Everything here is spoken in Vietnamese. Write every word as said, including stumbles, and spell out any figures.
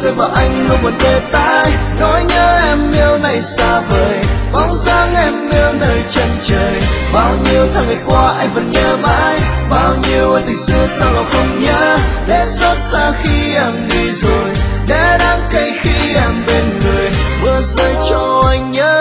rơi vào anh luôn buồn tê tái. Nỗi nhớ em yêu này xa vời, bóng dáng em yêu nơi chân trời. Bao nhiêu tháng ngày qua anh vẫn nhớ mãi, bao nhiêu ân tình xưa sao lòng không nhớ. Để xót xa khi em đi rồi, để đắng cay khi em bên người. Mưa rơi cho anh nhớ